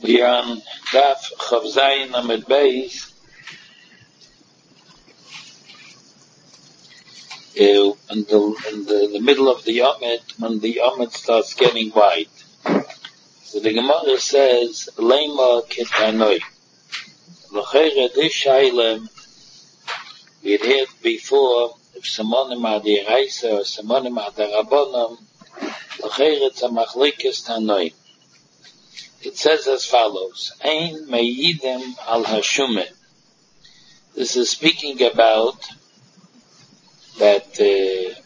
We are on Daf Chav Zayin Amud Beis. In the middle of the Amud, when the Amud starts getting wide. So the Gemara says, Lema Ketanoi. L'chayre Dishaylem, we had heard before, if Simonim Adiraisa or Simonim Adarabonam, L'chayre Tzamachlikis Tanoi. It says as follows, Ein Meyidim al Hashume. This is speaking about that a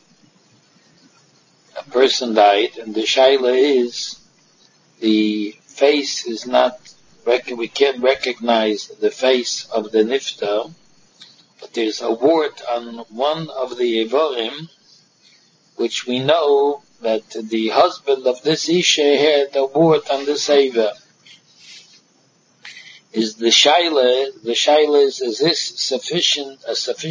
person died, and the shaila is the face is not, we can't recognize the face of the nifta, but there's a wart on one of the Evorim, which we know that the husband of this Isha had a wart on the Seva. Is the shaila is this sufficient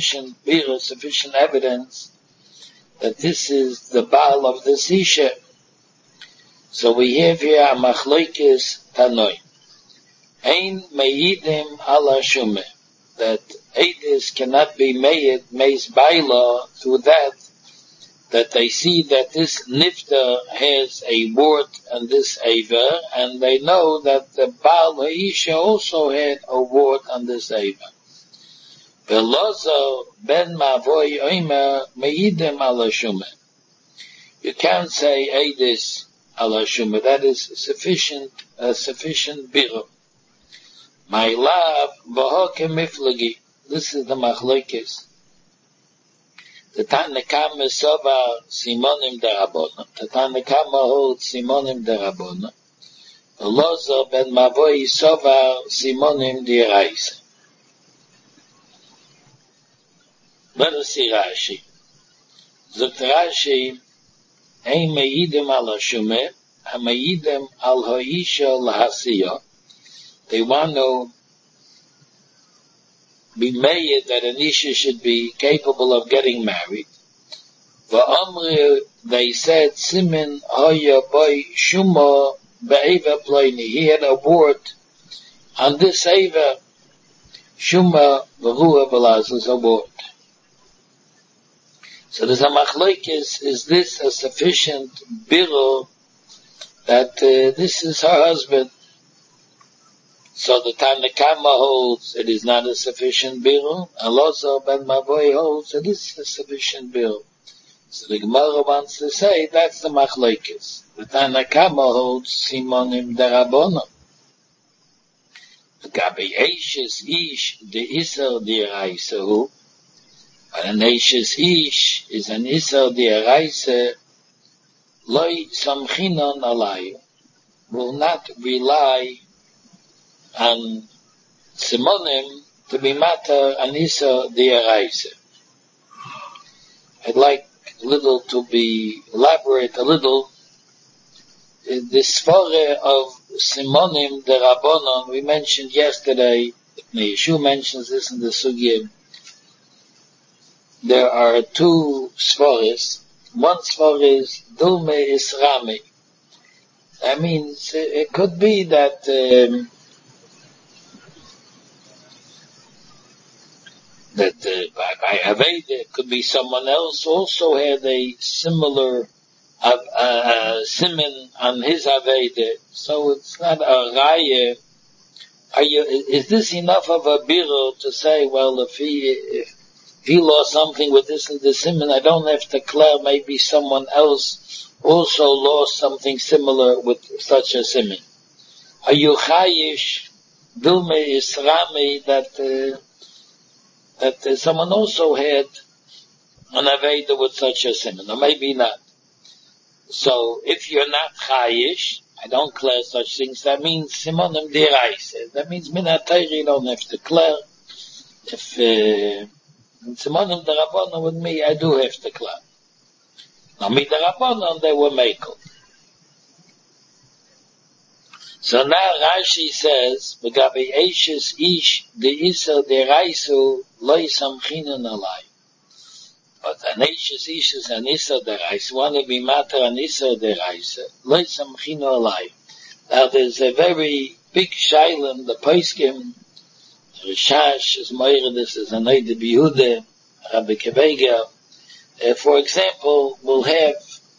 evidence that this is the Baal of this Isha? So we have here a Machlokes Tanoi. Ein Meyidim ala Shumeh. That Eidis cannot be made Baila through that they see that this Nifta has a wart on this Eva, and they know that the Baal Ha'isha also had a wart on this Eva. Velozo ben Mavoy Oimer Meyidim ala Shumeh. You can't say Eidis ala Shumeh. That is sufficient biro. My love, V'hoke Miflagi. This is the Machlokes. The Tanakama Sova Simonim Darabona. The Tanakama holds Simonim Darabona. The Lozo ben Mavoy Sova Simonim Diraisa. Let us see Rashi. Zogt Rashi, Ein Meyidim al Hashume, Ha-Meyidim al Ha'isha L'Hasiya. They want to be made that an Isha should be capable of getting married. V'amri, they said, Simin Haya Boy Shuma Be'eva Ploini. He had a wart on this Eva. Shuma V'ruah V'laz is a wart. So there's a Machlokes, is this a sufficient biro that this is her husband? So the Tanakama holds it is not a sufficient bill, and Lozo ben Mavoy holds it is a sufficient bill. So the Gemara wants to say that's the Machlokes. The Tanakama holds Simonim Darabona. The Gabi Eishes Ish the Isser Diraisa, and an Eishes Ish is an Isser Diraisa, Loi Samchinon Alai, will not rely on Simonim to be matter anisa diaraisa. I'd like to elaborate a little. The svara of Simonim derabonon we mentioned yesterday. Yeshua mentions this in the sugya. There are two svaras. One svara is dulme isrami. That means it could be that by Aveda, it could be someone else also had a similar siman on his Aveda. So it's not a raya. Is this enough of a biro to say, well, if he lost something with this and this siman, I don't have to declare maybe someone else also lost something similar with such a siman. Are you chayish, Dilme Isrami, that someone also had an Aveda with such a siman, or maybe not. So, if you're not chayish, I don't declare such things, that means Simonim Diraisa. That means Minatayri, you don't have to declare. If Simonim Darabona with me, I do have to declare. Now, me Darabona, they were makel. So now Rashi says, "V'gabi Eishes Ish the Isa deraisu loy samchinun alai." But an Eishes Ish is an Isa deraisu. Want to be matter an Isa deraisu loy samchinu alai. Now there's a very big Shailem, the Paiskim, Rishash, is Meir, this is Anayde Bihude, Rabbi Kebega. For example, we'll have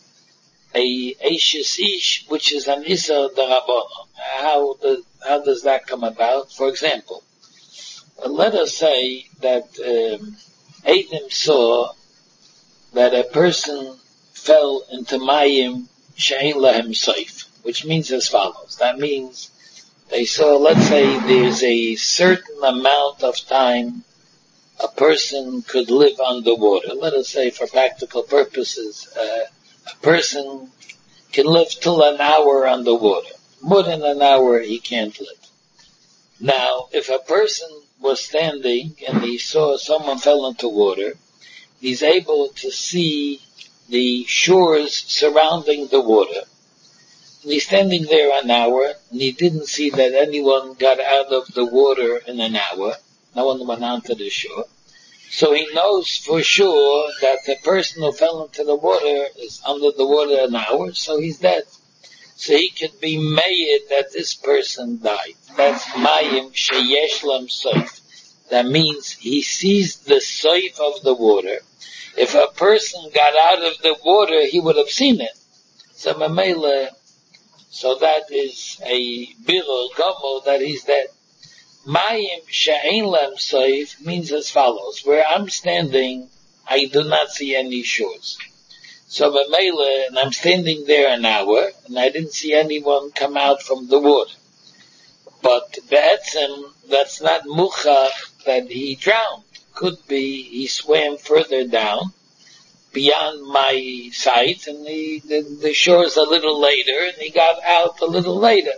a Eishes Ish, which is an Issa Darabana. How does that come about? For example, let us say that Adam saw that a person fell into Mayim She'ein Lahem Soif, which means as follows. That means they saw, let's say there's a certain amount of time a person could live underwater. Let us say for practical purposes, a person can live till an hour underwater. More than an hour he can't live. Now, if a person was standing and he saw someone fell into water, he's able to see the shores surrounding the water. And he's standing there an hour, and he didn't see that anyone got out of the water in an hour. No one went onto the shore. So he knows for sure that the person who fell into the water is under the water an hour, so he's dead. So he could be made that this person died. That's Mayim Sheyesh Lam Soif. That means he sees the soif of the water. If a person got out of the water, he would have seen it. So Mamela, so that is a birur gomel that he's dead. Mayim she'ein lam soif means as follows. Where I'm standing, I do not see any shores. So Mamela, and I'm standing there an hour, and I didn't see anyone come out from the water. But Be'etzem, that's not muchach that he drowned. Could be he swam further down, beyond my sight, and the shore's a little later, and he got out a little later.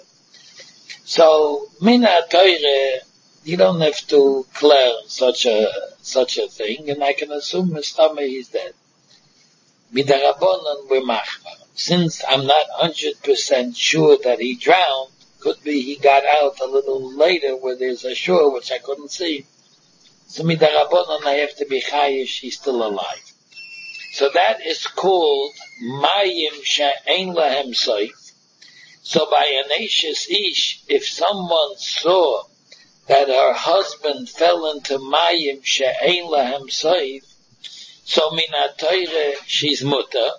So, Mina Teire, you don't have to clear such a thing, and I can assume Mistama he's dead. Midarabonon we're machmar. Since I'm not 100% sure that he drowned, could be he got out a little later where there's a shore which I couldn't see. So midarabonon I have to be chayish, he's still alive. So that is called Mayim She'ein Lahem Soif. So by an Eishes Ish, if someone saw that her husband fell into Mayim She'ein Lahem Soif, so Mina Teire, she's mutter.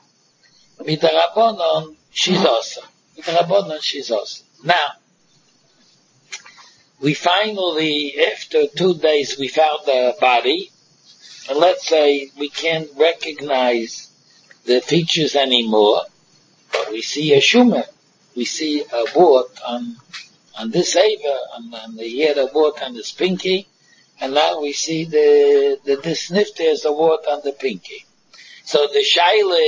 Midarabonon, she's awesome. Midarabonon, she's awesome. Now, we finally, after 2 days, we found the body, and let's say we can't recognize the features anymore, but we see a shumer. We see a wart on this Ava, and he had a wart on his pinky, and now we see this sniff there's a wart on the pinky. So the shaila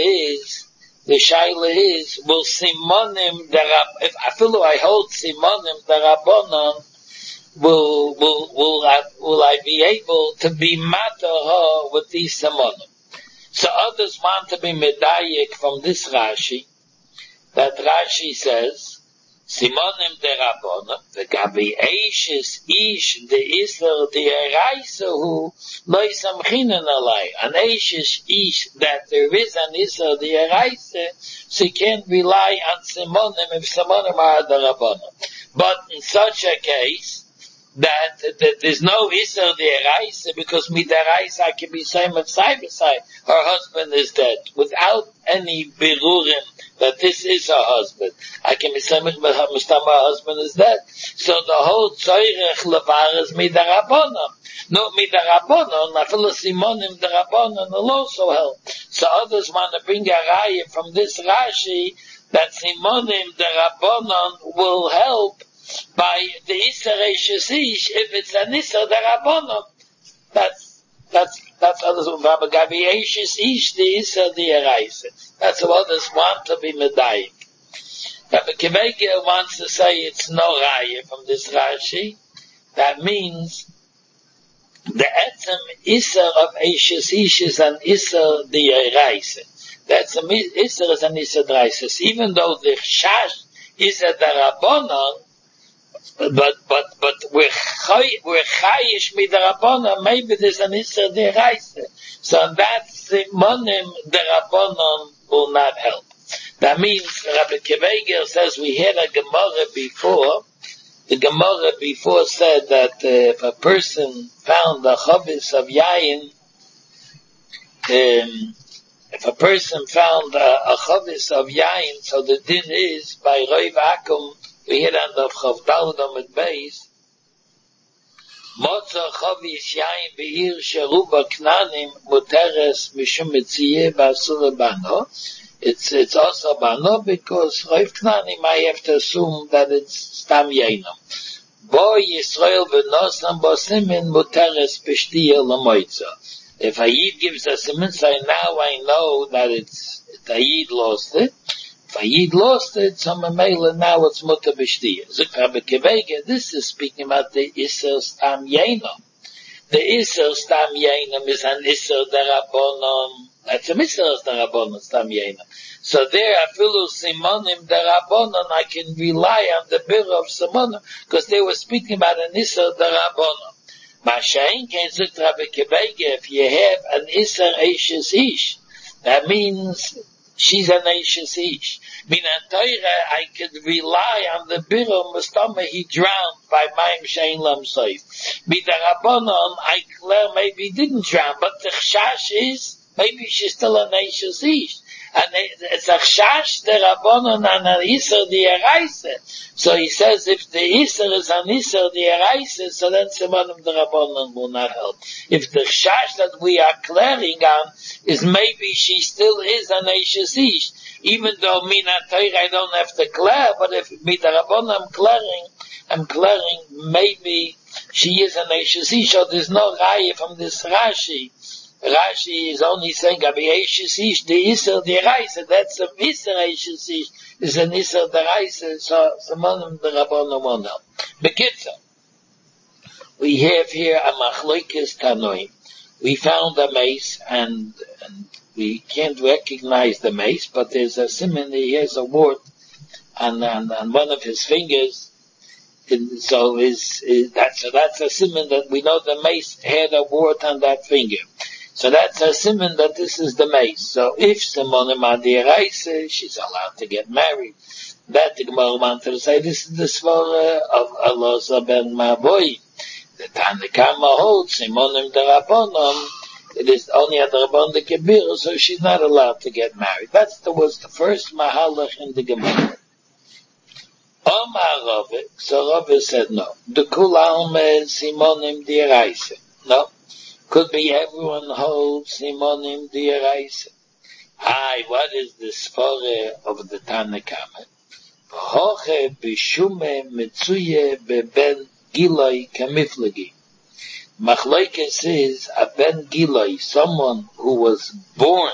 is, will simonim if I hold simonim darabonon, will I be able to be mataha with these simonim? So others want to be medayik from this Rashi, that Rashi says, Simonim derabonim, v'gabi eishes ish de iser de eraisehu lo yisamchinen alai. An eishes ish, that there is an iser de eraise, so you can't rely on simonim if simonim are derabonim. But in such a case, that there's no iser de eraise, because midaraise I can be same at side by side. Her husband is dead, without any birurim that this is her husband. I can be same but her husband is dead. So the whole tzoyrech levar is midarabonon. No midarabonon, afilu simonim darabonon will also help. So others want to bring a raya from this Rashi that simonim darabonon will help by the Isser Eishes Ish, if it's an Isser Darabonon. That's others, Rabbi Gabi Eishes Ish, the Isser the Eraise. That's what others want to be medayik. Rabbi Kebega wants to say it's no raya from this Rashi. That means the etzem Isser of Eishes Ish is an Isser the Eraise. That's a Isser is an Isser Dreises. Even though the Chash is a Darabonon, but we're chayish midarabonon, maybe there's an Isser deraisa. So that simonim derabonon will not help. That means Rabbi Kebega says we had a Gemara before The Gemara before said that if a person found a chavis of yayin, if a person found a chavis of yayin, so the din is by Roiv Akum, we hit on the Chavdalad at base. Motza chavis yayin be'ir sheruba knanim muteres mishum mitziyeh v'asura bano. It's also bano because Roiv Knanim I have to assume that it's stam yainam. Bo Yisrael v'nosam bo simin muteres b'shtiyah l'moitza. If a Yid gives a simin, so now I know that the Yid lost it. If a Yid lost it, so Mamela now it's muter b'shtiyah. Zuk Rabbi Kevega, this is speaking about the Isser stam yainam. The Isser stam yainam is an Isser derabonon. That's a Isser derabonon stam yainam. So there, afilu simonim derabonon, I can rely on the bir of simonim, because they were speaking about an Isser derabonon. Mashain can zut Rabbi Kevega, if you have an Isser Eishes Ish, that means she's an Eishes Ish. Minan Torah, I could rely on the bir of Mustama, he drowned by Maim Shein Lam Soif. Midarabonon, I declare maybe he didn't drown, but the Chash is, maybe she's still an Eishes Ish. And it's a chash derabonon and an iser diaraisa. So he says if the iser is an iser diaraisa, so then simonim derabonon will not help. If the chash that we are clearing on is maybe she still is an eishes ish, even though mina Torah I don't have to clear, but if midarabonon I'm clearing maybe she is an eishes ish, so there's no raya from this Rashi. Rashi is only saying, Abi Eishes Ish, the Isser, the Reise, that's a Isser Eishes Ish, is an Isser, the Reise, so Simonim, the Rabbonim won't help. Bekitza, we have here a Machloikis Tanoim. We found a mace, and we can't recognize the mace, but there's a simon, he has a wart on one of his fingers, and so that's a simon that we know the mace had a wart on that finger. So that's a simon that this is the mace. So if Simonim Adiraisa, she's allowed to get married. That the Gemara wanted to say, this is the svara of Alosa ben Maboi. The Tanakama holds Simonim Darabonom. It is only at the Rabban the Kebir, so she's not allowed to get married. That was the first mahalach in the Gemara. Omar Rove, so Rove said no. The Kulam Simonim Diraisa. No. Could be everyone holds Simonim Diraisa. What is the svara of the Tanakama? Hoche b'shume mitzuye beben giloi kamiflagi. Machlokes is a ben giloi, someone who was born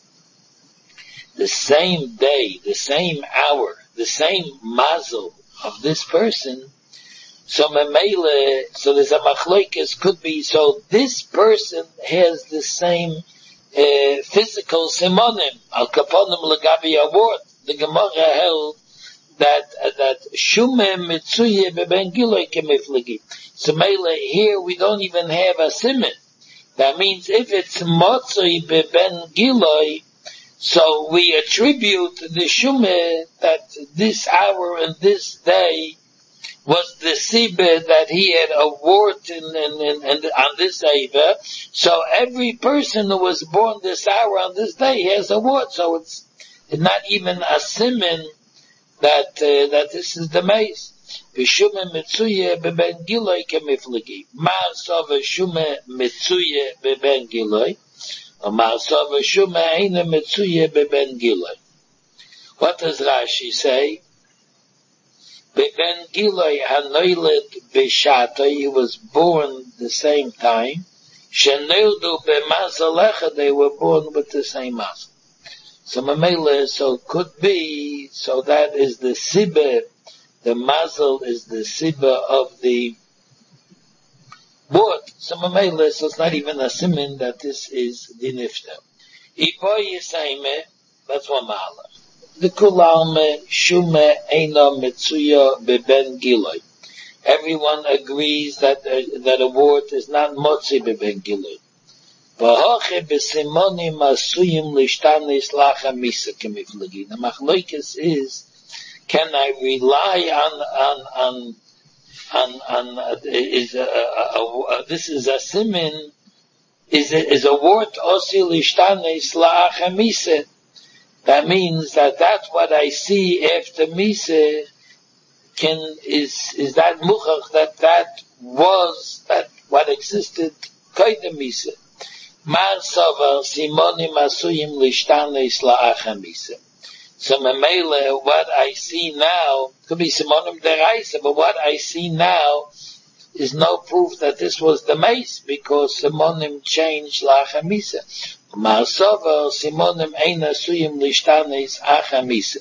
the same day, the same hour, the same mazel of this person. So memele, so there's a machlokes could be, so this person has the same physical simonim, al kaponim legabi award. The Gemara held that shume mitzuye beben giloi kemiflagi. So mele, here we don't even have a siman. That means if it's motzoi beben giloi, so we attribute the shume that this hour and this day was the sibeh that he had a wart on this Eiva. So every person who was born this hour on this day has a wart. So it's not even a siman that this is the mace. V'shume mitzuye beben giloi kemiflagi. Ma'asov v'shume mitzuye beben giloi. Ma'asov v'shume eina mitzuye beben giloi. What does Rashi say? Beben giloi hanoiled b'shato, he was born the same time. Shenildu b'mazalecha, they were born with the same mazel. So mamela, so could be, so that is the sibah, the mazel is the sibah of the word. So mamela, so it's not even a siman that this is the nifta. Iboy yisaime, that's one mahala. The kulalme shume eina mitzuya beben giloi. Everyone agrees that a word is not motzi beben giloi. V'hoche b'simonim asuyim l'shtanis lacha misa kemiflagi. The machlokes is, can I rely on this is a simin, is a word osil ishtanes la'achem mise. That means that that's what I see after mise is that muchach, that was that what existed koydem mise. Mar sover simonim asuyim lishtanes la'achem mise. So memele, what I see now could be simonim deraisa, but what I see now is no proof that this was the mace, because simonim changed la'achem mise. Mar sover simonim ein asuyim lishtanes achem mise.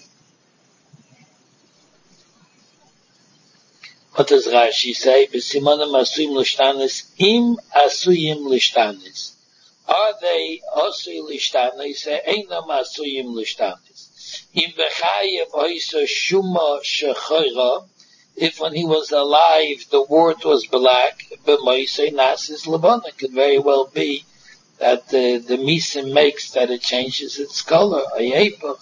What does Rashi say? B'simonim asuyim lishtanes im asuyim lishtanes. Are they asuyim lishtanes? Einam asuyim lishtanes. Im v'chayev oisa shuma shechoira. If when he was alive the wort was black, b'moisei nasis lebona. It could very well be that the misim makes that it changes its color. Ayepach.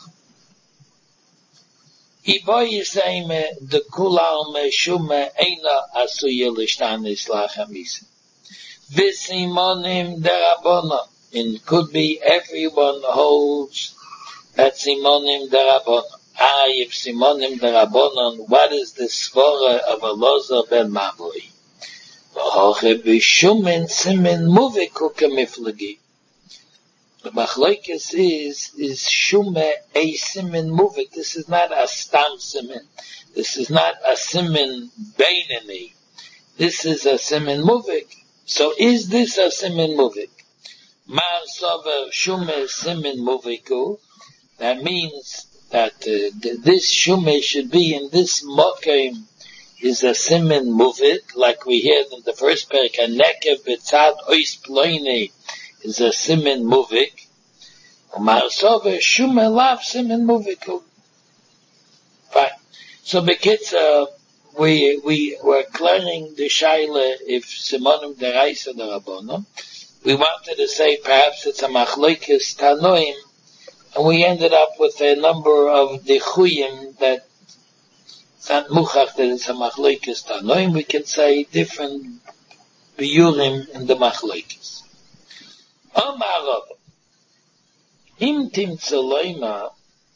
Iboy yisayme de kulal me shume eina asuye lishtanis lachem misim. V'simonim derabona. It could be everyone holds that simonim derabona. If simonim derabonon, what is the svara of Elazar ben Mamuri? V'hoche b'shumen simin muviku kemiflagi. The machlokes is shume a simin muvik. This is not a stam simin. This is not a simin beinani. This is a simin muvik. So is this a simin muvik? Mar sover shume simin muviku. That means that this shume should be in this mokem is a simin muvik, like we heard in the first parak. A nekev b'tzad ois ploini is a simin muvik. Umarsove shume lav simin muviku. Fine. So bekitza, we were clearing the shaila if simonim deraisa derabonim. We wanted to say perhaps it's a machlokes tanoim, and we ended up with a number of dichuyim that it's not muchach that it's a machlokes tanoim. We can say different biyurim in the machlokes. Amar Im timtzeloima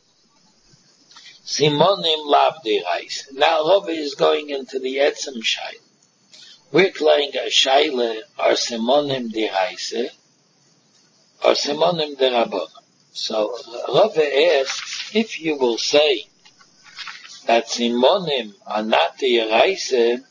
simonim lav deraisa. Now Rava is going into the etzem shaila. We're playing a shaila, are simonim deraisa, or simonim derabona. So Rava asks, if you will say that simonim are not deraisa,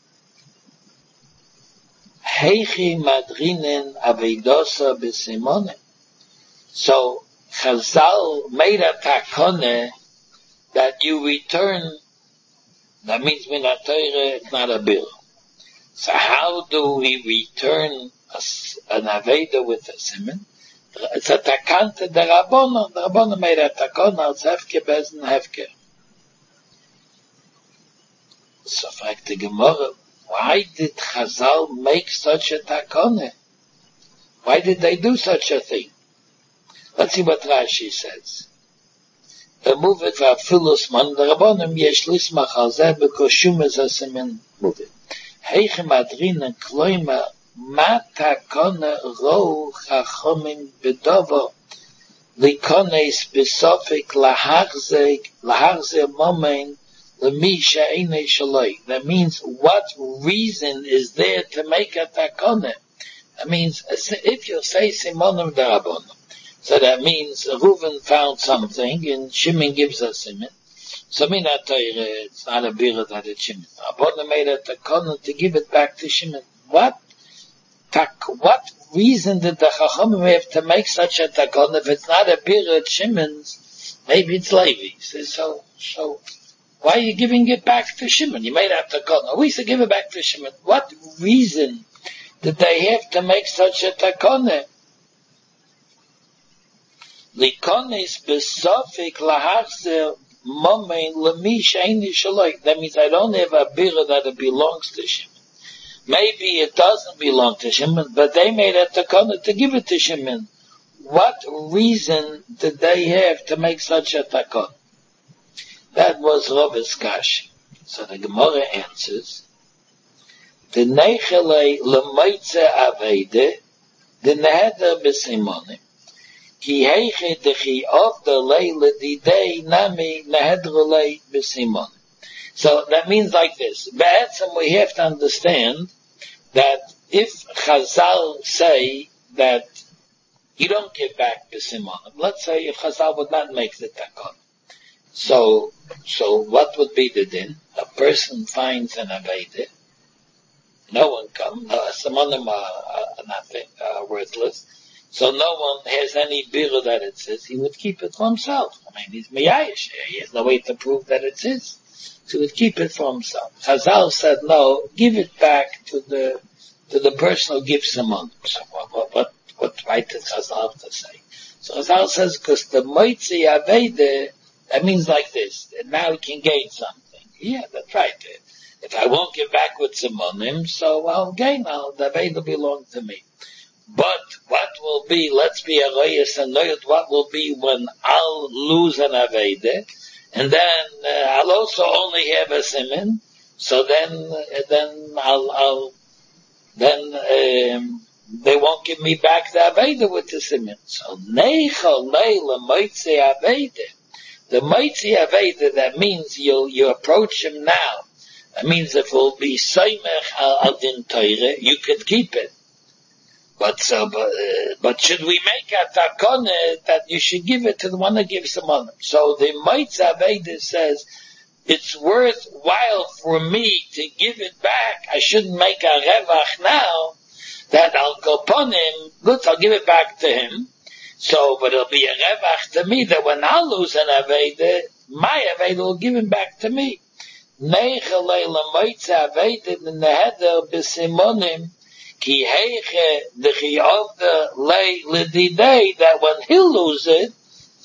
heichi madrinen aveidosa b'simonim. So Chazal made a takone that you return, that means minat Torah, it's not a bill. So how do we return an aveda with a siman? It's a takante the Rabbanon. The Rabbanon made a takone, it's hefke bezin hefke. So fragt the Gemara, why did Chazal make such a takone? Why did they do such a thing? Let's see what Rashi says. The movit v'afilus man the Rabbanim yesh lismach al zeh because shum is a siman movit. Heichem adrina kloima ma takone ro chachomim bedova likones besofik laharze momen lemi she'enei shaloi. That means what reason is there to make a takone? That means if you say simonim derabonim, so that means Reuven found something and Shimon gives us siman. So minat Torah, it's not a birah that it's Shimon. Rabbanan made a takana to give it back to Shimon. What reason did the Chachamim have to make such a takana? If it's not a birah at Shimon's, maybe it's Levi. So why are you giving it back to Shimon? You made a takana. We should give it back to Shimon. What reason did they have to make such a takana? Likonis besofik lahachzer momen lemi she'eni shaloi. That means I don't have a birah that it belongs to Shimon. Maybe it doesn't belong to Shimon, but they made a takana to give it to Shimon. What reason did they have to make such a takana? That was Rava's kash. So the Gemara answers, the nechele lemoitze avede, the neheder b'simonim. Ki heiche dechi of the leile didei nami nehedrele b'simonim. So that means like this. Be'etzem we have to understand that if Chazal say that you don't give back the simonim, let's say if Chazal would not make the takon, so what would be the din? A person finds an aveda, no one comes, simonim are nothing, worthless, so no one has any birra that it says, he would keep it for himself. I mean, he's miyayish, he has no way to prove that it's his. So he would keep it for himself. Chazal said, no, give it back to the person who gives the money. So what right did Chazal have to say? So Chazal says, because the moitzi aveda, that means like this, and now he can gain something. Yeah, that's right. If I won't give back with some money, so I'll gain, the aveda will belong to me. But what will be, let's be arayas and noyot, what will be when I'll lose an aveda, and then I'll also only have a siman, so then they won't give me back the aveda with the siman. So neichel neila moitzi aveda, the moitzi aveda, that means you approach him now. That means if it will be soymech al din teire, you could keep it. But should we make a takone that you should give it to the one that gives the money? So the Moitz Aveda says, it's worthwhile for me to give it back. I shouldn't make a revach now that I'll go upon him. Good, I'll give it back to him. So, but it'll be a revach to me that when I'll lose an Aveda, my Aveda will give him back to me. Neichelei Moitz Aveda in the header b'simonim. Ki heiche dechi of the lei lididei, that when he'll lose an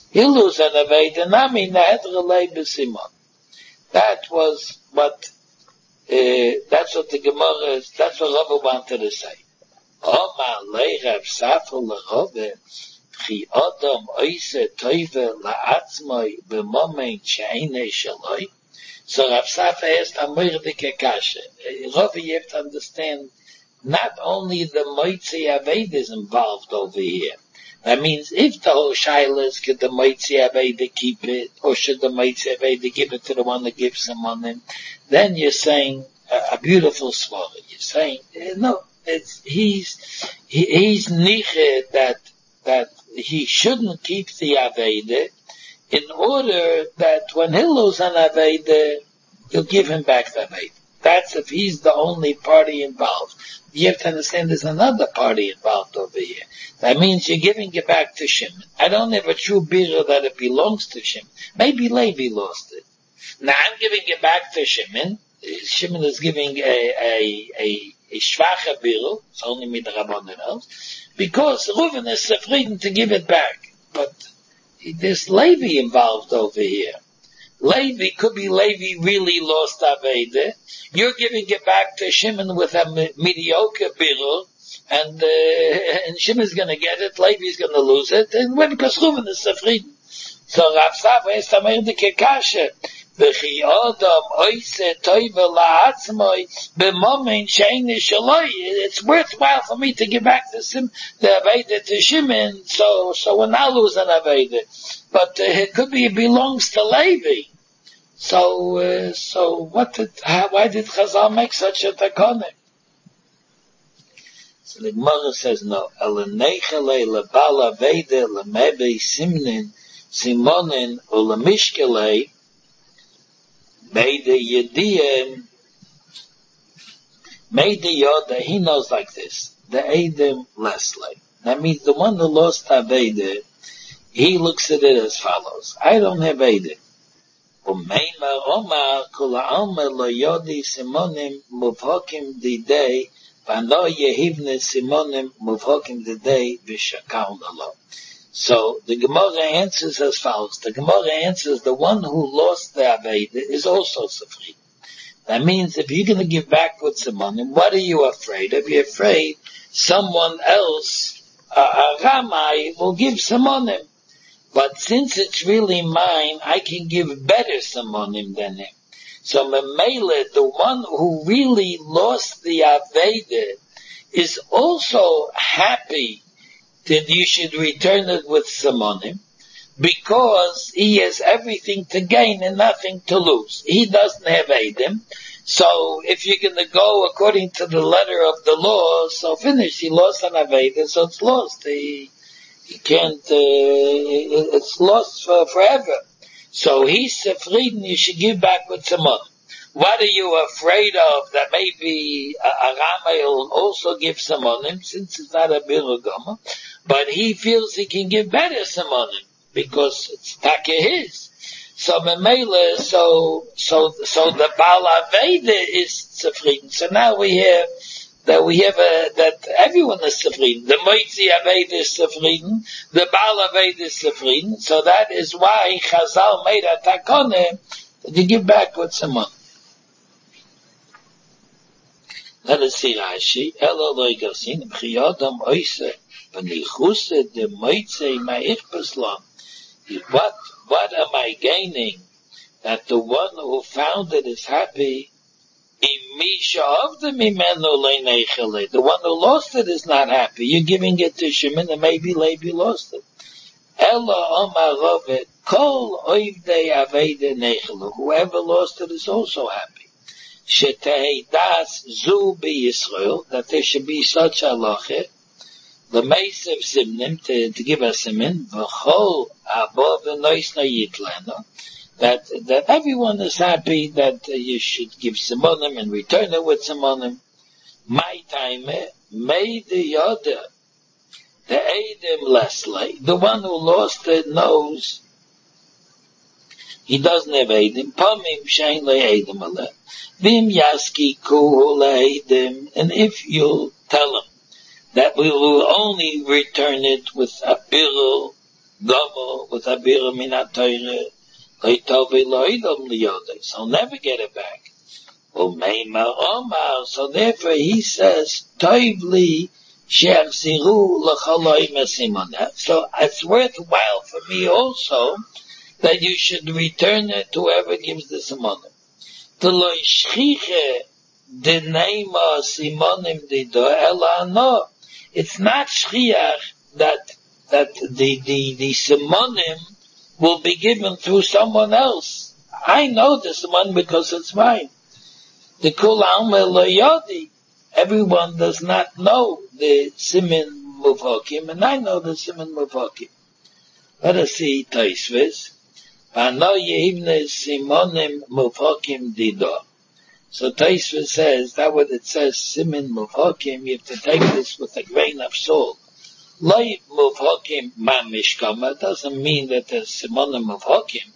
aveda nami nehedre lei b'simon. That's what the Gemara is, that's what Rabbi wanted to say. Omar lei Rav Safra l'Rove, chi Adam oise toive la'atzmoi b'momen she'einei shaloi. So Rav Safra asked Amir Dikekashe. Rove, you have to understand, not only the Moitzi Aveda is involved over here. That means if the whole shaila is, could the Moitzi Aveda keep it, or should the Moitzi Aveda give it to the one that gives him on him, then you're saying a beautiful svara. You're saying, no, he's niche that he shouldn't keep the Aveda in order that when he'll lose an Aveda, you'll give him back the Aveda. That's if he's the only party involved. You have to understand there's another party involved over here. That means you're giving it back to Shimon. I don't have a true birra that it belongs to Shimon. Maybe Levi lost it. Now I'm giving it back to Shimon. Shimon is giving a shvacha birra. It's only me the Rabbanan else. Because Reuven is zufrieden to give it back. But there's Levi involved over here. Levi, could be Levi really lost Aveda. You're giving it back to Shimon with a mediocre birur, and Shimon's gonna get it, Levi's gonna lose it, and when because Reuven is zufrieden. So Rav Safra is Amir Dikekashe. V'chi Adam oise toive la'atzmoi b'momen she'einei shaloi. It's worthwhile for me to give back the Aveda to Shimon, so when I lose an Aveda. But it could be it belongs to Levi. So why did Chazal make such a takone? So the Gemara says no. Elenechele lebal Aveda lemebe simnin simonin ulemishkele made the Yoda, he knows like this. The Edom Leslie. That means the one who lost Aveda, he looks at it as follows. I don't have Edom. Umeima Omar Kula Alma Lo Yodi Simonim Muvhokim Didei Vano Yehivne Simonim Muvhokim Didei Vishakal Nalo. So the Gemara answers as follows. The Gemara answers the one who lost the Aveda is also Safri. That means if you're going to give back with some money, what are you afraid of? You're afraid someone else, a Ramai, will give some money. But since it's really mine, I can give better some money than him. So Memele, the one who really lost the Aveda, is also happy that you should return it with Simonim, because he has everything to gain and nothing to lose. He doesn't have Edom. So if you're going to go according to the letter of the law, so finish. He lost an Aveda, so it's lost. He can't, it's lost forever. So he's Sefriden, you should give back with Simonim. What are you afraid of that maybe Aramai will also give Simonim, since it's not a Birugama, but he feels he can give better Simonim, because it's Taka his. So Memele, so the Baal Aveda is Sefriden. So now we have that everyone is Sefriden. The Moitzi Aveda is Sefriden, the Baal Aveda is Sefriden. So that is why Chazal made a takone to give back with Simonim. Let us see Rashi. Elo lo yigasin b'chiyodam oise v'nichuse de moitze ma'ich beslam. What am I gaining? That the one who found it is happy. The one who lost it is not happy. You're giving it to Shimon and maybe Levi lost it. Whoever lost it is also happy. That there should be such a halacha. The mace of simnim to give us simin. That everyone is happy that you should give simonim and return it with simonim. My time, may the other, the Edom Leslie, the one who lost it knows he doesn't have Edom. Pamim shein le Edom ale. Vim yaski kuhu le Edom. And if you tell him that we will only return it with a birul gamo, with a birul minat Torah, so I'll never get it back. So therefore he says, so it's worthwhile for me also that you should return it to whoever gives the simonim. It's not shchiach that the simonim will be given through someone else. I know this one because it's mine. The Kul Alma Loyodi, everyone does not know the Simin Muvhokim, and I know the Simin Muvhokim. Let us see Taisvis. V'ano yehivne Simonim Muvhokim Dido. So Taisvis says, that what it says, Simin Muvhokim, you have to take this with a grain of salt. Loi Muvhokim Mamishkama doesn't mean that there's Simonim Muvhokim.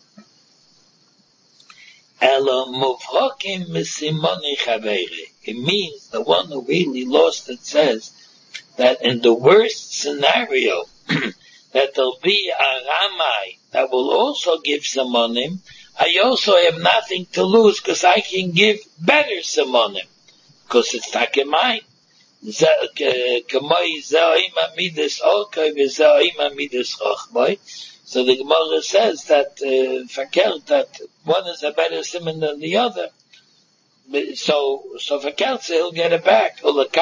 Elo Muvhokim Misimoni Chaveri. It means the one who really lost it says that in the worst scenario that there'll be a Ramai that will also give Simonim, I also have nothing to lose because I can give better Simonim because it's take mine. So the Gemara says that that one is a better simon than the other. So Fakert he'll get it back.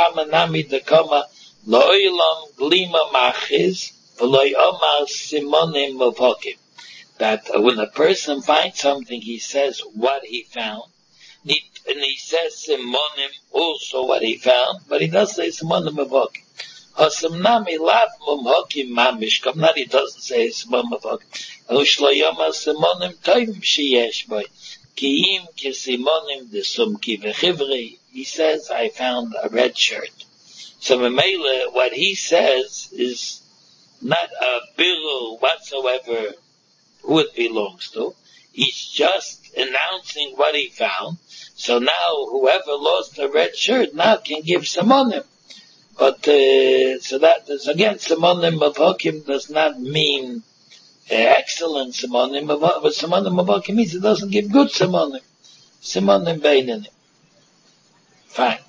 That when a person finds something, he says what he found. And he says simonim also what he found, but he does say simonim mavokim. Hasimnami lav mumhokim mamishkam. Not he doesn't say simonim mavokim. Ushloyama simonim toivim sheyesh boy. Kiim kisimonim desumki vechivri. He says, I found a red shirt. So Memele, what he says is not a bill whatsoever who it belongs to. He's just announcing what he found. So now whoever lost the red shirt now can give simonim. But so that is again simonim mavokim does not mean excellent simonim. But simonim mavokim means it doesn't give good simonim. Simonim beinanim. Fine.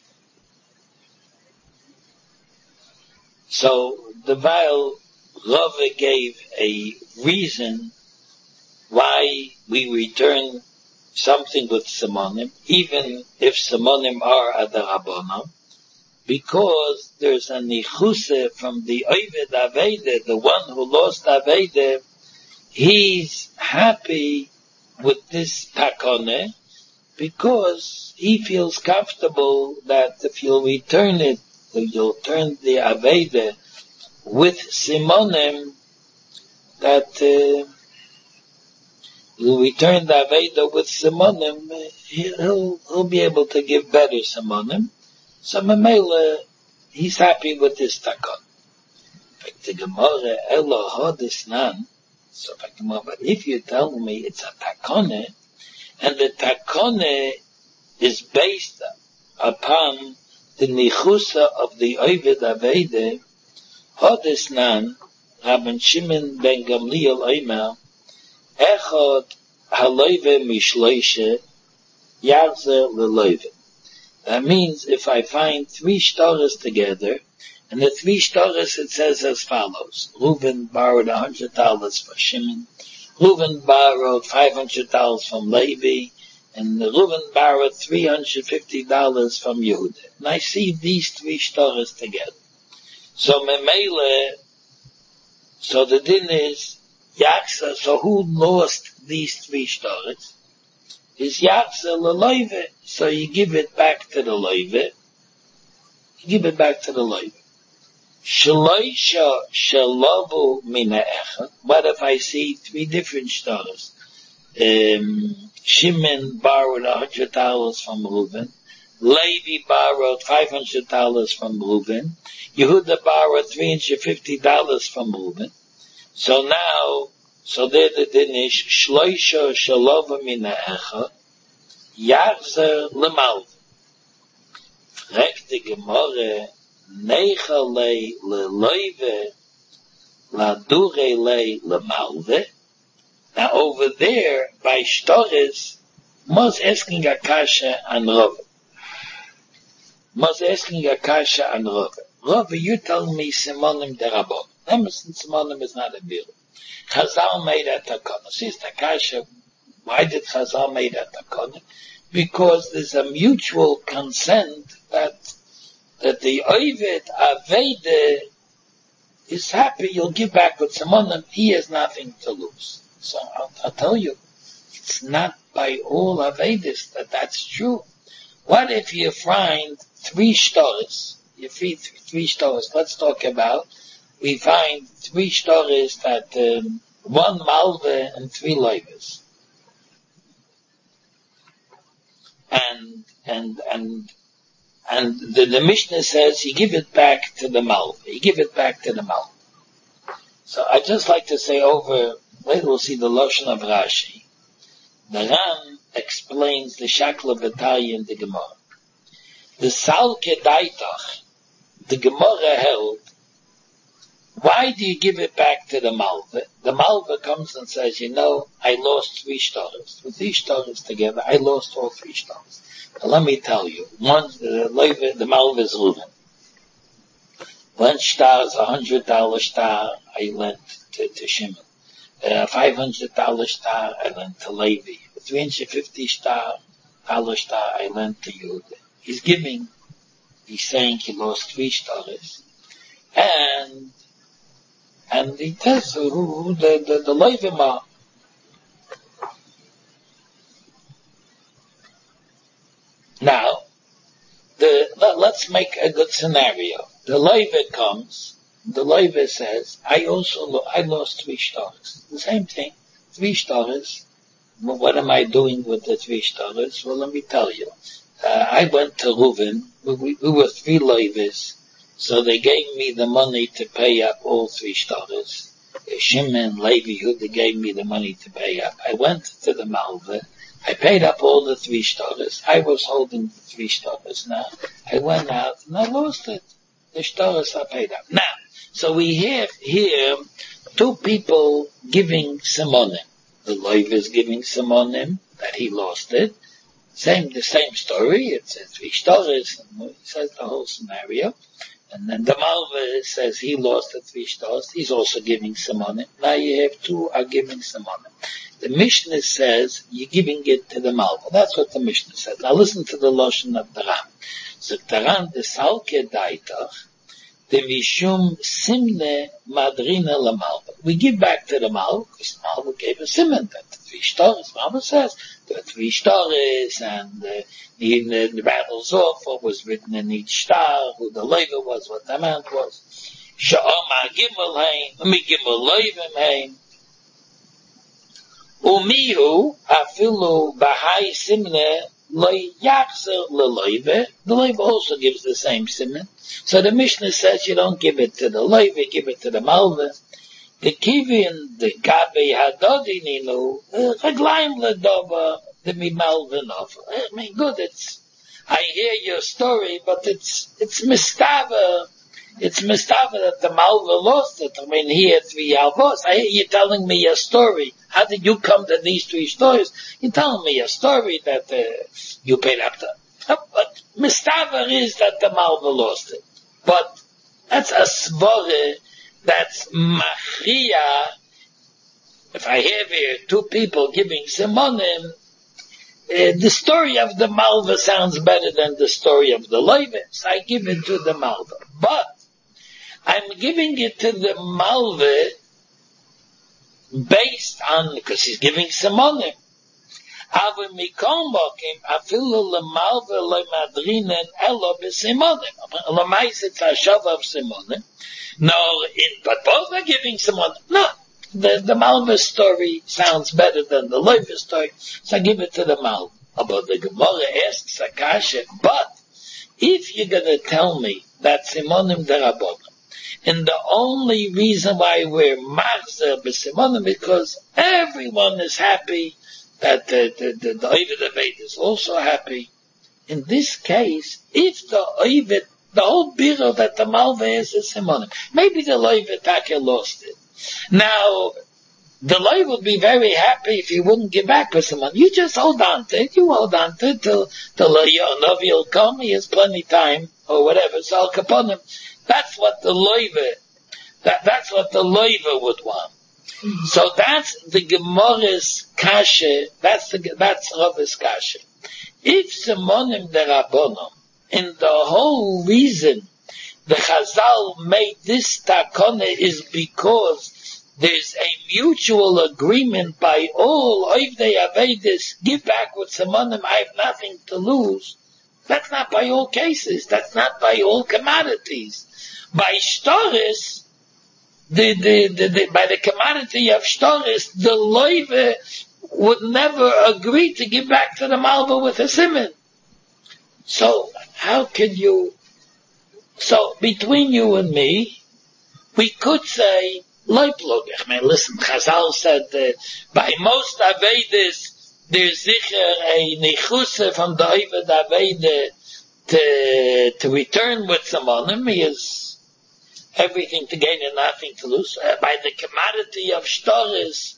So the Baal Rava gave a reason why we return something with simonim, even if simonim are adarabona, because there's a nichuse from the Oived Aveda, the one who lost Aveda, he's happy with this takone, because he feels comfortable that if you'll return it, if you'll turn the Aveda with simonim, that you'll return the Aveda with simonim, he'll be able to give better simonim. So Mamela, he's happy with this takon. The Gemara, Elo Hodisnan, so but if you tell me it's a takone, and the takone is based upon the nichusa of the Oived Aveda, Hodisnan, Rabban Shimon ben Gamliel Omer, Echad haloive mishloishe, Yarzer leloive. That means if I find 3 shtaras together, and the 3 shtaras it says as follows. Reuven borrowed $100 for Shimon. Reuven borrowed $500 from Levi. And Reuven borrowed $350 from Yehuda. And I see these 3 shtaras together. So Memele, so the din is, Yaksa, so who lost these 3 shtaras? Is Yaksa leloive. So you give it back to the loive. You give it back to the loive. Shaloisha shalavu mina echad. What if I see 3 different shtaras? Shimon borrowed $100 from Reuven. Levi borrowed $500 from Reuven. Yehuda borrowed $350 from Reuven. So now, so there the din is, Shloisha shalavu mina echad. Yachzer lemalv. Fragt die Gemorre, Nechalei leloive, ladurelei lemalve. Now over there, by Shtoris, Mos asking a kasha and Rove. Mos asking a kasha and Rove. Rove, you tell me Simonim derabon. Emerson Simonim is not a bill. Chazal made a takana. Says the kasha, why did Chazal made a takana? Because there's a mutual consent that the Oived Aveda is happy, you'll give back with someone, he has nothing to lose. So I'll tell you, it's not by all Avedis that's true. What if you find 3 shtaras? You feed 3 shtaras. Let's talk about, we find 3 shtaras that, 1 malve and 3 loives. And the Mishnah says you give it back to the Malv. You give it back to the Malv. So I just like to say over, later we'll see the Lashon of Rashi. The Ram explains the Shakla V'Taya in the Gemara. The Salke Daitach, the Gemara held, why do you give it back to the Malva? The Malva comes and says, I lost 3 shtaras. With 3 shtaras together, I lost all 3 shtaras. Now let me tell you, the Malva is Reuven. 1 shtar is $100 shtar I lent to Shimon. $500 shtar I lent to Levi. $350 shtar I lent to Yehuda. He's saying he lost 3 shtaras. And he tells who the Levim are. Now, let's make a good scenario. The Levim comes, the Levim says, I lost 3 shtaras. The same thing, 3 shtaras. Well, what am I doing with the 3 shtaras? Well, let me tell you. I went to Reuven, we were 3 Levis, so they gave me the money to pay up all 3 shtaras. Shimon, Levi, Yehuda gave me the money to pay up. I went to the Malva, I paid up all the 3 shtaras. I was holding the 3 shtaras now. I went out and I lost it. The shtaras I paid up. Now, so we have here 2 people giving simonim. The Levi is giving simonim that he lost it. The same story. It's 3 shtaras. He says the whole scenario. And then the Malva says he lost the 3 shtaras. He's also giving simonim. Now you have 2 are giving simonim. The Mishnah says you're giving it to the Malva. That's what the Mishnah says. Now listen to the Lashon of the Ram. So the Ram, the Salke Daitach, the Mishum Simne Madrina La Malva. We give back to the Malva, because the Malva gave a simon that the three stars, the Malva says, there are three stars, and in the battles of what was written in each star, who the labor was, what the amount was. Sha'oma Gimel Hain, Mi Gimel Leivim Hain, Umihu afilu bahai simne loy yachzer leloive. The loive also gives the same simne. So the Mishnah says you don't give it to the loive, give it to the malve. The kivin, the gabe hadodininu, reglaim ledova, the mimalve nova. I mean, good, I hear your story, but it's mistava. It's mistava that the Malva lost it. I mean, he had three alvos. I hear you telling me a story. How did you come to these three stories? You're telling me a story that you paid up to. But mistava is that the Malva lost it. But that's a svore, that's machria. If I have here two people giving simonim, the story of the Malva sounds better than the story of the Levi. So I give it to the Malva. But I'm giving it to the Malva based on, because he's giving simonim. Ava mikol mokim, afilu lemalva lemadrinen elo b'simonim. Lamais it's a shav of simonim. No, but both are giving simonim. No, the Malva story sounds better than the Levi story, so I give it to the Malva. But the Gemara asks Akasha, but if you're going to tell me that simonim derabonim, and the only reason why we're machzer b'simonim because everyone is happy that the Ovid Aved is also happy. In this case, if the Ovid, the whole birah that the Malva is simonim, maybe the Ovid Taka lost it. Now, the Loy would be very happy if he wouldn't give back to someone. You just hold on to it. You hold on to it till the Novi will come. He has plenty time or whatever. So I'll kapon him. That's what the Loiva, that's what the Loiva would want. Mm-hmm. So that's the Gemara's kasha. That's Rava's kasha. If simonim derabonim, and the whole reason the Chazal made this takone is because there's a mutual agreement by all Oivdei Avedis, give back with simonim, I have nothing to lose. That's not by all cases. That's not by all commodities. By shtaris, by the commodity of shtaris, the loive would never agree to give back to the malva with a simon. So, how can you, so between you and me, we could say, Leiploch, man, listen, Chazal said by most Avedis, there's sicher a nichuse from the Oived Aved to return with someone. He has everything to gain and nothing to lose. By the commodity of shtaris,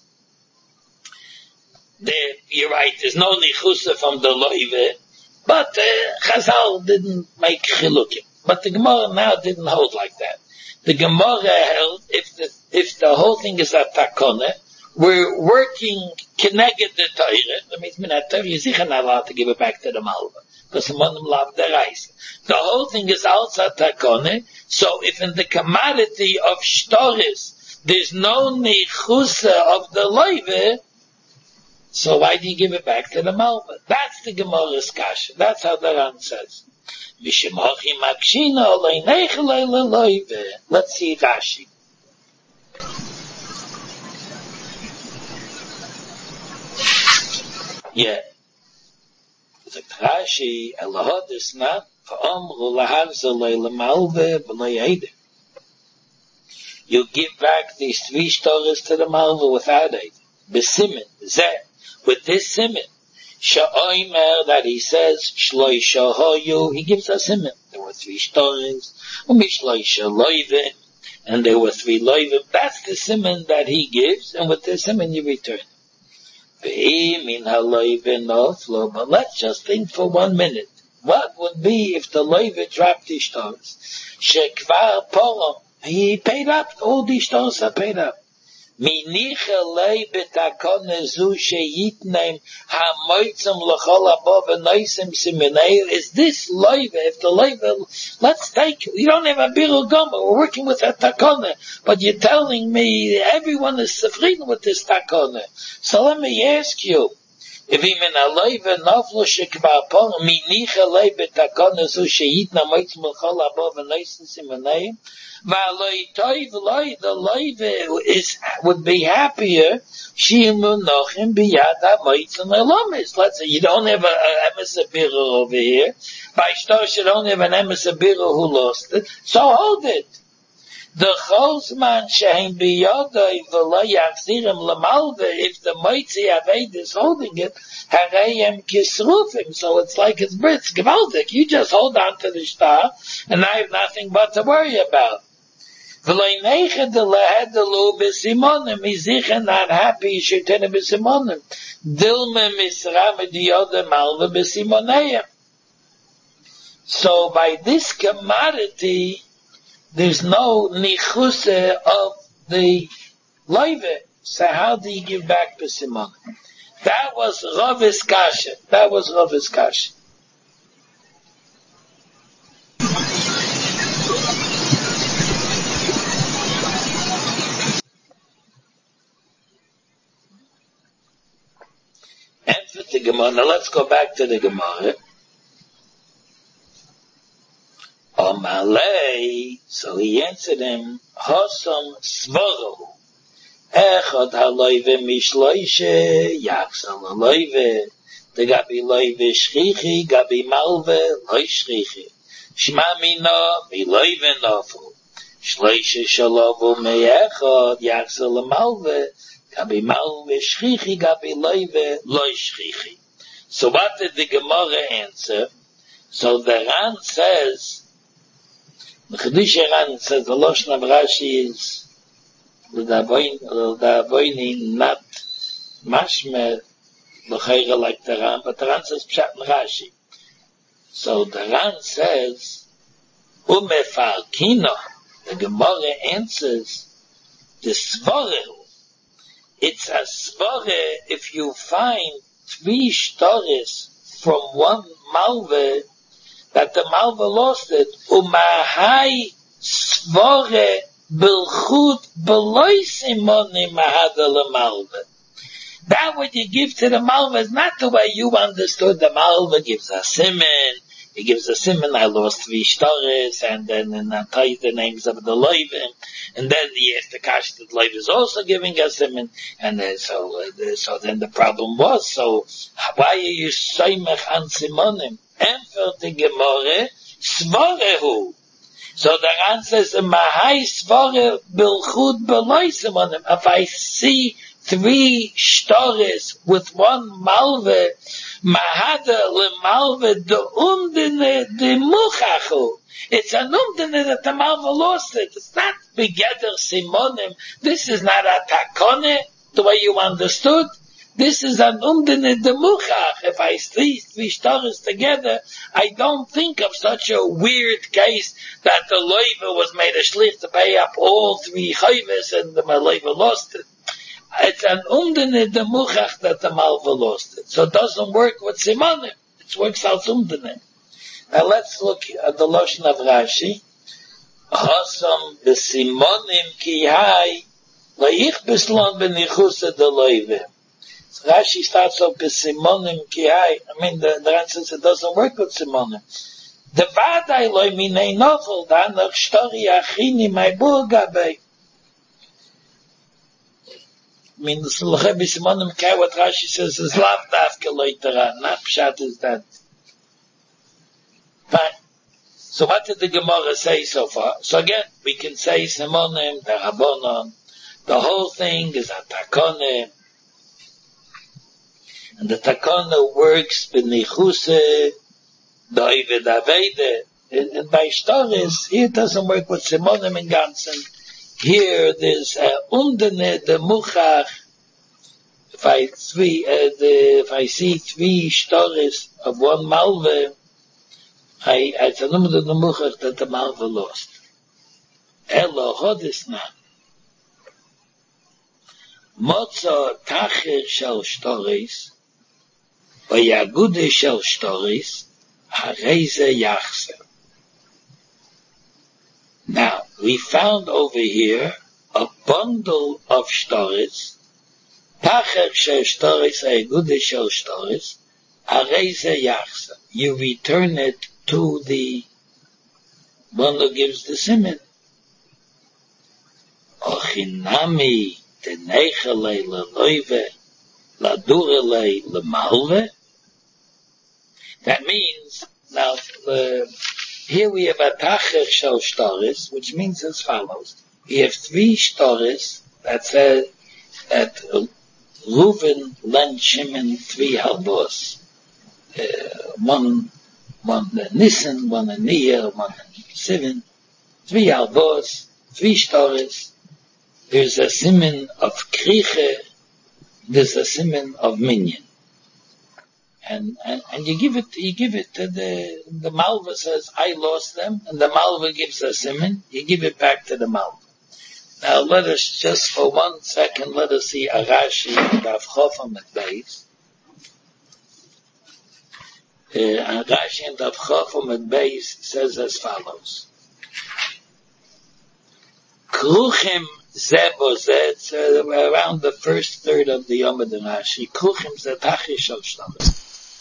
you're right, there's no nichuse from the Loive, but Chazal didn't make chilukim. But the Gemara now didn't hold like that. The Gemara held, if the whole thing is a takone, we're working connected the Torah. That means you're sicher not allowed to give it back to the Malva, because the Monim love the rice. The whole thing is also takone. So if in the commodity of shtoris there's no nichusa of the loive, so why do you give it back to the Malva? That's the Gemara's kasha. That's how the Ran says. Let's see Rashi. Yeah. The Rashi, Elahod is not, you give back these three stories to the Malva without it. Besimin, Zeh, with this simin. Sha'oimer, that he says, Shloi Shahoyu, he gives us simin. There were three stories, Mishloi Shaloivim, and there were three loivim. That's the simin that he gives, and with the simin you return. But let's just think for 1 minute. What would be if the loivim dropped the stories? Shekvar Porom, he paid up, all these stories are paid up. Minicha lei betakone zu sheyitnem hamoitzim l'chol above noisim simenei. Is this loive? If the loive, let's take, you don't have a birul goma, we're working with a takone, but you're telling me everyone is sufficient with this takone. So let me ask you, if he min a loive naflo shekva pon, minicha lei betakone zu sheyitnem hamoitzim l'chol above noisim simenei, the loive would be happier. Let's say you don't have a emissary over here. By Shtosh, you don't have an emissary who lost it. So hold it. The Chosman Shein Biyodai V'lo Yachzirem L'malve, if the Moitzi Aved is holding it, Harayem Kisrufim, so it's like it's Britz Gewaldik. You just hold on to the star, and I have nothing but to worry about. V'lo Neiche de Lahedelu B'Simonim, Izichen not happy, Shirtene B'Simonim. Dilme Misra Mediyoda Malve B'Simoneim. So by this commodity, there's no nichuse of the loive. So how do you give back the simon? That was Ravis Kasha. And for the Gemara, now let's go back to the Gemara. Amalei, so he answered him, Hosam Svoro. Echad haloive mishloishe, Yachsal haloive, the gabi loive shchichi, gabi malve, loi shchichi. Shma mino, mi loive nofu. Shloishe shalovu me echad, Yachsal malve, gabi malve shchichi, gabi loive, loi shchichi. So what did the Gemara answer? So the Ran says, the Chedush Ran says the Lashon of Rashi is the Davoini not mashmer l'chayra like the Ran, but the Ran says Pshat in Rashi. So the Ran says Umefalkino. The Gemara answers the Svarehu. It's a Svare if you find 3 stories from one malve that the malva lost it. Umahai svore bilchut beloy simoni mahada lemalva. That what you give to the malva is not the way you understood. The malva gives a simon. He gives a simon. I lost 3 stories, and then I tell you the names of the loivim, and then yes, the kash the loiv is also giving a simon, and then so then the problem was, so why are you soymech an simonim? And for the Gemara, Svarehu. So the Ran says, Mahai Svare Bilchud Beloisimonim. If I see 3 stories with one malve, Mahada le malve de umdene de muchachu. It's an umdene that the malve lost it. It's not begeder simonim. This is not a takone, the way you understood. This is an umdene de muchach. If I see 3 stories together, I don't think of such a weird case that the loiva was made a shlich to pay up all 3 chayves and the loiva lost it. It's an umdene de muchach that the malva lost it. So it doesn't work with simonim. It works out umdene. Now let's look at the Lashon of Rashi. Hasam b'simonim ki hai la'ich b'slon b'nichusa de loivim. So Rashi starts off with simonim ki hai. I mean, the Ran says it doesn't work with simonim. The vadai loy minei nochel danach shtori achini my burgabei. I mean, the Sulchay b'simonim ki hai, what Rashi says is lav dafke loitera. Not pshat is that. Fine. So what did the Gemara say so far? So again, we can say simonim, the rabbonon. The whole thing is a takone. And the takana works b'nichuse, doive davede, and by stories, here it doesn't work with simonim and ganzen. Here there's umdene de muchach. If I see 3 stories of one malve, it's an umdene de muchach that the malve lost. Elo hodis na. Motza tacher shel shtoris, Vayagude shel shtoris, Hareze yachse. Now, we found over here a bundle of shtoris, Tacher shel shtoris, Vayagude shel shtoris, Hareze yachse. You return it to the one who gives the siman. Ochinami tenechele leloive ladurele lemalve. That means, now, here we have a tacher shel shtoris, which means as follows. We have 3 shtoris that says that Reuven lent Shimon 3 halbos. One Nisan, one Aniyah, one Sivan, 3 halbos, 3 shtoris. There's a siman of kriche, there's a siman of minyan. And you give it to the malva says, I lost them, and the malva gives a siman, you give it back to the malva. Now let us just for 1 second, let us see Arashi Daf Chofam at Beis. Arashi and Daf Chofam at Beis says as follows. Kruchim Zeboze, it's around the first third of the Yom Rashi. Kruchim Zetachi Shel Shtoris.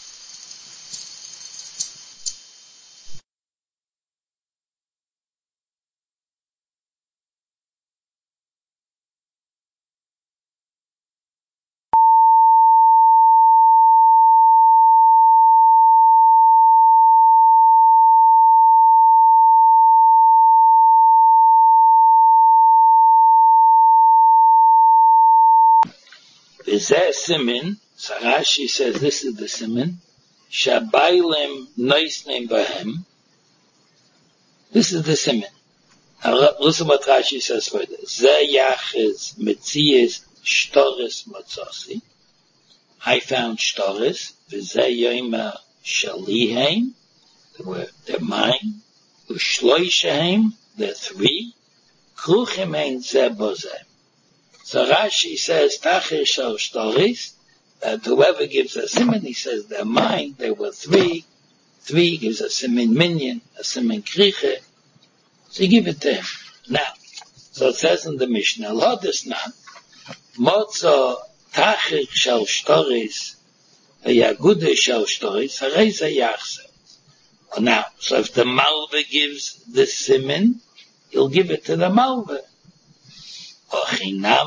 V'zeh simin, Rashi says this is the simin, Shabaylim Noisnim Bahem. This is the simin. Now listen what Rashi says further. Zeh Yachiz Metzies Shtoris Matzasi. I found Shtoris, V'zeh Yoima Shaliheim, they're mine, Ushloishaheim, they're 3, Kruchim Ein Zeh Bozeh. So Rashi says, Tacher shel shtoris, that whoever gives a siman, he says they're mine, there were 3. 3 gives a siman minyan, a siman kriche. So you give it to him. Now, so it says in the Mishnah, Lodisnan, Motzo Tacher shel shtoris, Yagude shel shtoris, Hareze yachse. Now, so if the malva gives the siman, he'll give it to the malva. Now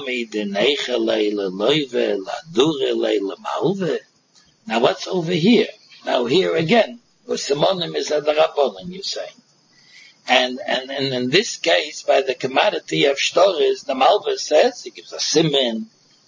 what's over here? Now here again, with Simonim is a Rabbanon, you say. And in this case, by the commodity of Shtoris, the Malva says, he gives a siman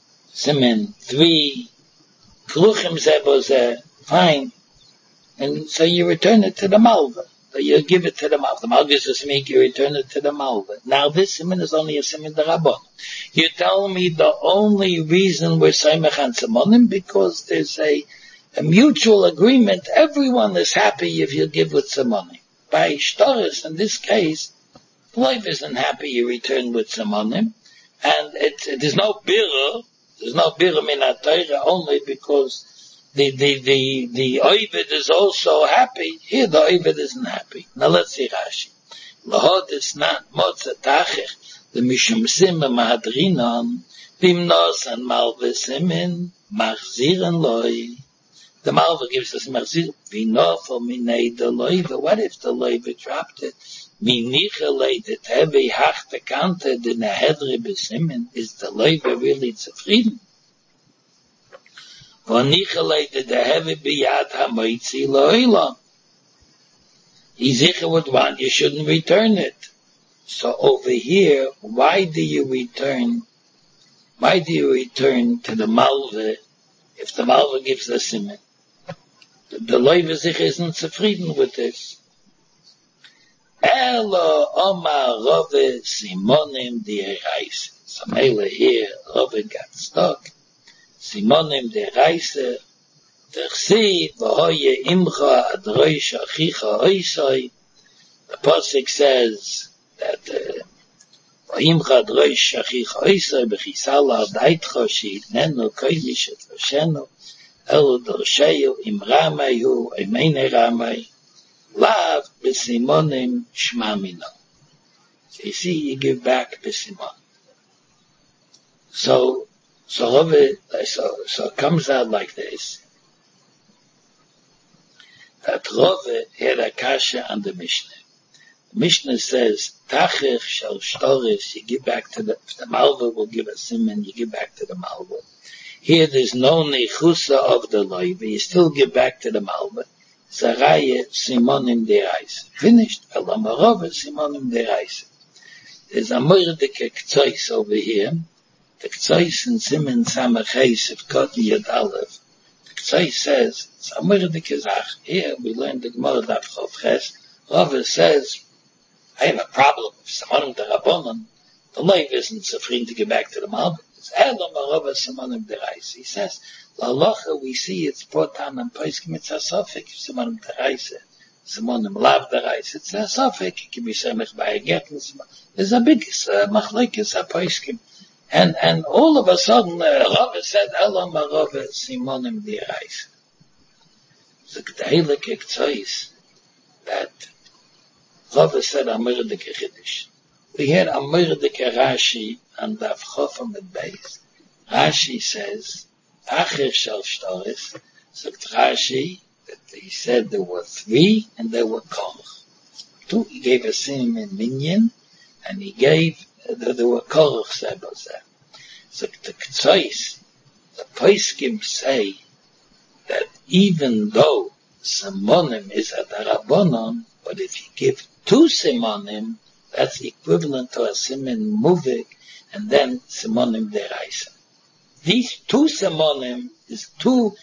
3, Kruchim Zeboze, fine. And so you return it to the Malva. So you give it to the Malva. The Malva gives a siman, you return it to the Malva. Now this siman is only a siman d'Rabbanan. You tell me the only reason we're Saimach on Simonim, because there's a mutual agreement. Everyone is happy if you give with Simonim. By Shtoris, in this case, Lev isn't happy you return with Simonim. And there's no birra. There's no birra min ha-Torah only because the Oived is also happy. Here the Oived isn't happy. Now let's see Rashi. Lahod is not motza tacher, the mishum simma mahadrinon, vimnos and malva simin, machziren loi. The malva gives us machzir, vinofo minei de loiva. What if the loiva dropped it? Minichele det heavy hachte kante de nehedre besimin. Is the loiva really zufrieden? Vonichele de heavy biyad hamoitzi loilam. Ezekiel would want, you shouldn't return it. So over here, why do you return to the malva if the malva gives the siman? The loiva zich isn't zufrieden with this. Elo Omar Rove Simonim D'Ereise. So Mele here, Rove got stuck. Simonim D'Ereise. Terchsiv v'hoye imcha adroish achicha oisoi. The pasuk says that ואם חדרי שכיח עשר בכיסלה דייתך שיתננו קיילי שתרשנו אלו דרשיו אם רמי הוא אימני רמי לאו בסימונים שמע מינו. So you see, you give back בסימון. So it comes out like this. That Rove had a kasha on the Mishnah. The Mishnah says, Tachich shel shtoris, you give back to the Malva will give a simon, you give back to the Malva. Here there's no nechusa of the loy, but you still give back to the Malva. Zaraya simonim derais. Finished. Elam Rove simonim derais. There's a mordeke k'tzois over here. The k'tzois in Simen Samachais of Koti Yad Aleph. The k'tzois says, it's a mordeke zach. Here we learned the Gemara Daf Chof Ches. Rove says, I have a problem with Simonim Derabonon. The loy isn't so free to get back to the Malva. It's Elam Rove simonim derais. He says, L'alocha we see it's brought down on Paiskim, it's a sofik, simonim derais. Simonim lav derais. It's a sofik. It can be semech by a get. There's a big machlekes a Paiskim. And all of a sudden, Rove said, Elam Rove simonim derais. So the heilige k'tzois that Rove said Amir de Kechiddish. We had Amir de Rashi and Daf Chofam at Beis. Rashi says, Achir shel shtoris. So Rashi, that he said there were three and there were korach. Two, he gave a sim in minyan, and he gave, there were korach sebos there. So the k'tzois, the Paiskim say that even though simonim is a darabonon, but if you give two simonim, that's equivalent to a simin muvik, and then simonim deraisa. These two simonim is two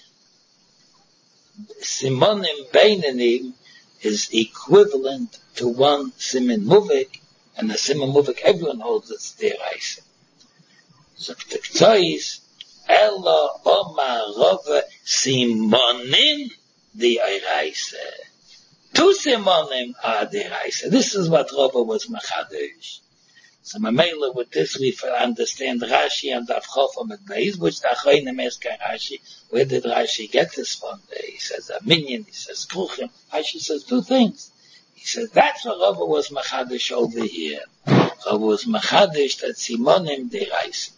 simonim beinenim is equivalent to one simin muvik, and the simin muvik everyone holds it's deraisa. So the k'tzois ela omar Rove simonim deraisa. Two simonim are deraisa. This is what Rove was machadish. So Mamela with this we understand Rashi and Daf Chofam at Beis, which the Achronim ask Rashi, where did Rashi get this from? He says a minyan, he says kruchim. Rashi says two things. He says that's what Rove was machadish over here. Rove was machadish that simonim deraisa.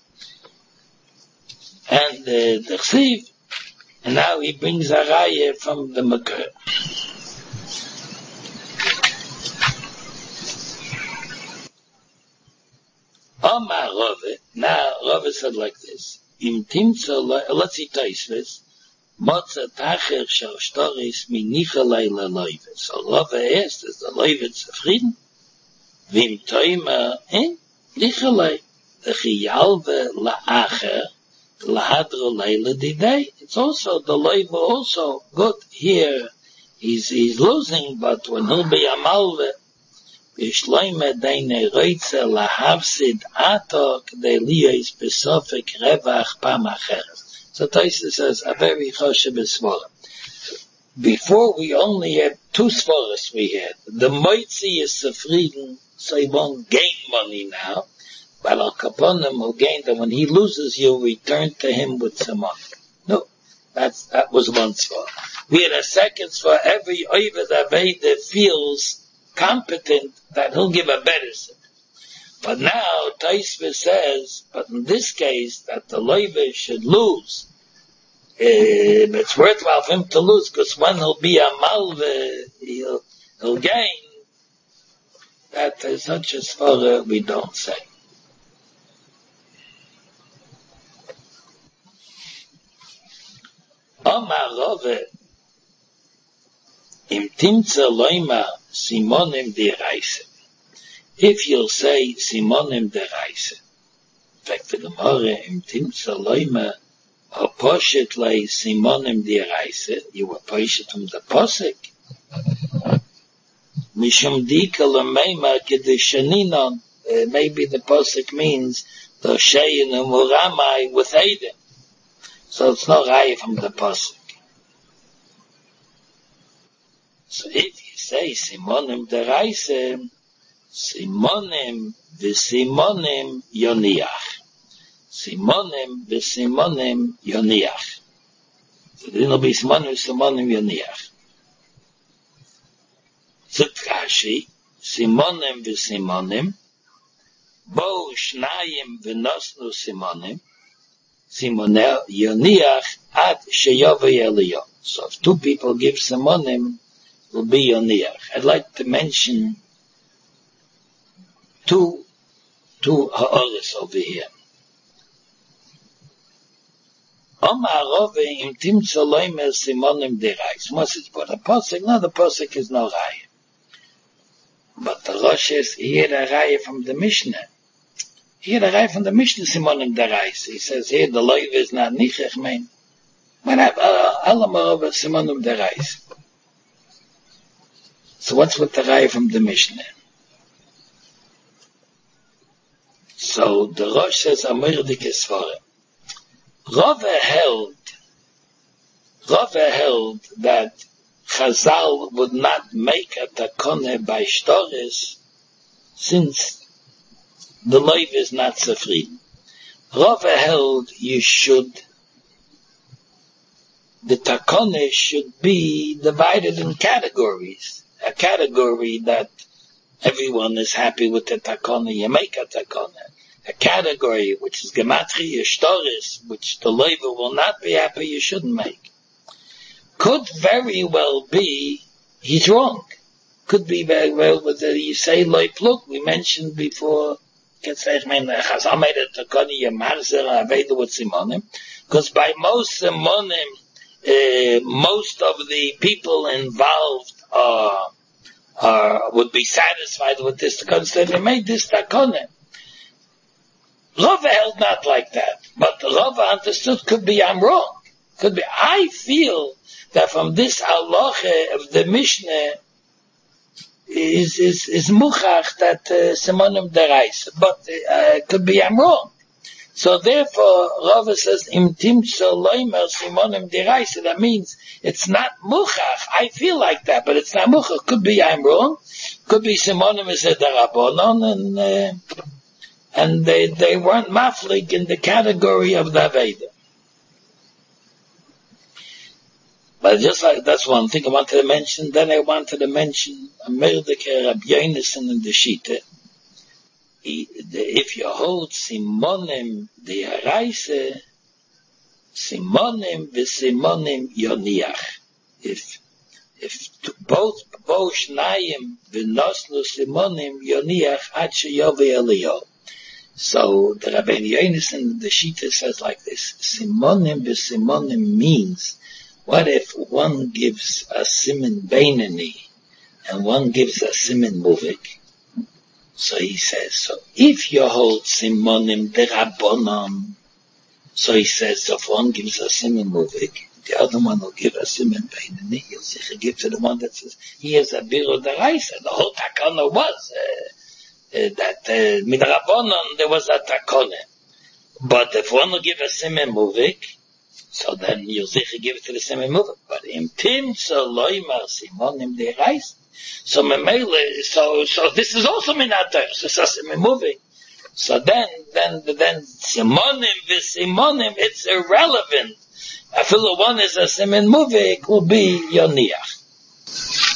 And the Chsiv, and now he brings a raya from the Makar. Omar Rove, now Rove said like this, Im timtza, let's see Taisves, Motza tacher shel shtoris mi nichalei leloive. So Rove asked, is the loive zufrieden? Vim toima, nichalei, the chiyalve la'acher, lahadro leile didei. It's also, the loive also good here, he's losing, but when he'll be a malve, Vishloime deine Reitze lahavsid ato k'dei liyos besofik revach pam acheres. So Taisa says a very choshev svara. Before we only had two svaras we had. The moitzi is zufrieden, so he won't gain money now. But al kaponim will gain that when he loses, you'll return to him with some money. No, that was one svara. We had a second svara. Every oved aveda feels competent that he'll give a better sin. But now Taisva says, but in this case, that the loive should lose. It's worthwhile for him to lose, because when he'll be a malve, he'll gain. That is such a svara we don't say. Omar Rove, im timtza loima simonim deraisa. If you'll say simonim deraisa, in fact the Gemara im timtza loima or poshet lei simonim deraisa, you were poshet from the posik. Mishum dika lemeima kedeshaninon, maybe the posik means the sheyin umuramai with Eden. So it's not raya from the posik. So if you say simonim deraisa, Simonim v'simonim yoniach. Simonim v'simonim yoniach. So there will be simonim v'simonim yoniach. Zut Rashi, simonim v'simonim, bo shnayim v'nosnu simonim, simonel yoniach ad sheyovei eliyah. So if two people give simonim, it will be yoniach. I'd like to mention two ha'oris over here. Omar Rove im timtzo loimer simonim derais. Moshe put a posik. No, the posik is no raya. But the Rosh is here a raya from the Mishnah. Here a raya from the Mishnah simonim derais. He says here the loiv is not nichech mein. But alam Rove simonim derais. So what's with the raya from the Mishnah? So the Rosh says amirdik esvarem. Rove held that Chazal would not make a takone by shtoris since the loiv is not zufrieden. Rove held the takone should be divided in categories. A category that everyone is happy with the takone, you make a takone. A category which is gematria shtoris, which the loiv will not be happy, you shouldn't make. Could very well be he's wrong. Could be very well whether you say loiv pluk. We mentioned before. Chazal made a takoni yemarzer aveda with simonim, because by most simonim, most of the people involved would be satisfied with this takon. So they made this takonim. Rava held not like that, but Rava understood could be I'm wrong. Could be I feel that from this halacha of the Mishnah is muchach that simonim derais, but could be I'm wrong. So therefore Rava says im timtzo loimer simonim derais. That means it's not muchach. I feel like that, but it's not muchach. Could be I'm wrong. Could be simonim is a darabonon and they weren't maflig in the category of the Aveda. But just like that's one thing I wanted to mention, then I wanted to mention Merdeke Rabbi Yonasan in the Shita. If you hold Simonim the Haraise, Simonim v'Simonim Yoniach. If both Shnayim v'Nosnu Simonim Yoniach ad sheyovei eliyah. So the Rabbi Yonasan, the Shita says like this: Simonim v'Simonim means, what if one gives a siman beinani and one gives a siman muvik? So he says, so if you hold simonim derabonon, so he says, so if one gives a siman muvik, the other one will give a siman beinani. He'll say, give to the one that says he has a biro deraisa. The whole takana was that midrabanon there was a takana. But if one will give a siman muvik, so then you'll give it to the siman muvik. But in tim so loimar simonim derais. So this is also minater. So it's a siman muvik. So then simonim v'simonim, it's irrelevant. I feel one is a siman muvik will be yoniach.